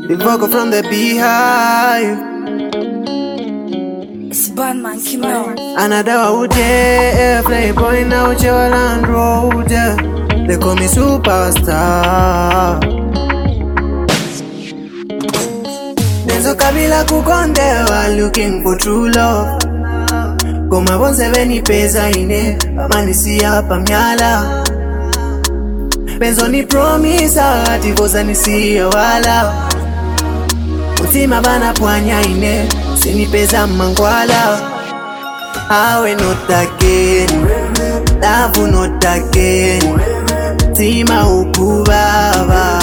The vocal from the beehive. It's Batman Kimel. Another out there, playboy now, Land Road. They call me superstar. Denzo Kabila kukondewa, looking for true love. Koma bonse veni pesa ine, pamanisi hapa myala. Benzo ni promisa, tivoza nisiye wala. Mutima bana pwanya ine, sinipeza mangwala. Awe not again, love not again. Tima ukubaba,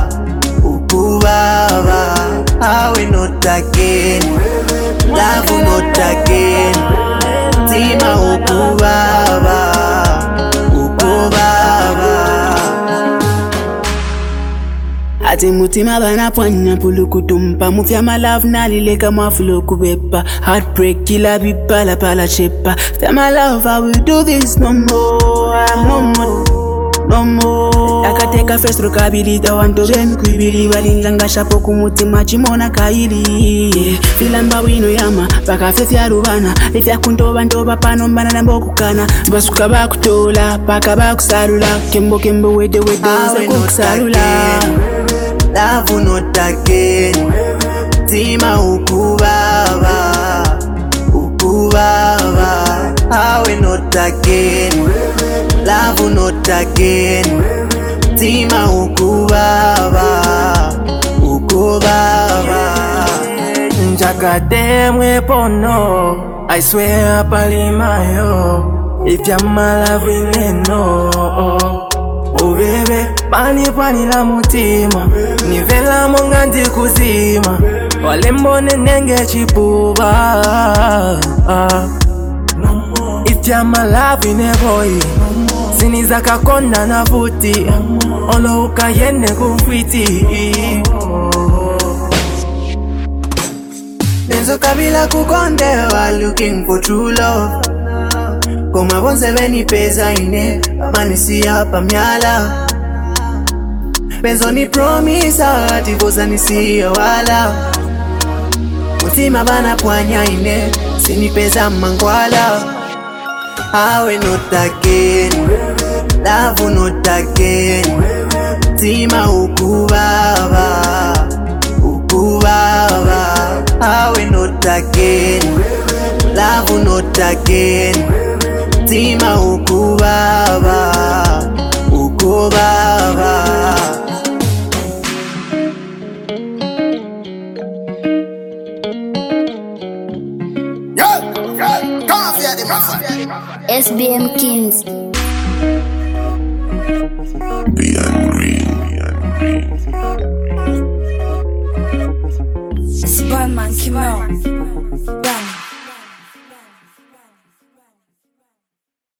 ukubaba. Awe not again, love not again. Tima ukubaba, ukubaba. Ati mutima bana pwanya pulukutumpa. Mufya my love nalileka mafulo kubepa. Heartbreak kila bipala pala chepa. Fya my love I will do this no more. No more, no more. Akateka first rokabilita wanto jemi kuibili. Walinganga shapo kumutima chimona kaili. Filamba wino yama baka fefya rubana. Ifya kuntoba ntoba pano mbana nambokukana. Basuka bakutola baka bakusalula. Kembo kembo wede uza kukusalula. Love not again. Tima ukubaba, ukubaba. Awe not again. Love not again. Tima ukubaba, ukubaba. Njakademwe pono, I swear palimayo. If you're my love we no. Oh baby, pani la mutima. Nivela monga ndi kuzima. Wale mbone nenge chipuba. If you're my love in a boy, siniza kakonda na futi. Olo ukayene kumfiti. Denzo Kabila kukondewa, looking for true love. Koma bonse veni pesa ine, pamanisi hapa myala. Benzo ni promisa, tivoza nisiye wala. Mutima bana pwanya ine, sinipeza mangwala. Awe not again, love not again. Tima ukubaba, ukubaba. Awe not again, love not again. Tima ukubaba, ukubaba. SBM Kings. It's Batman Kimel.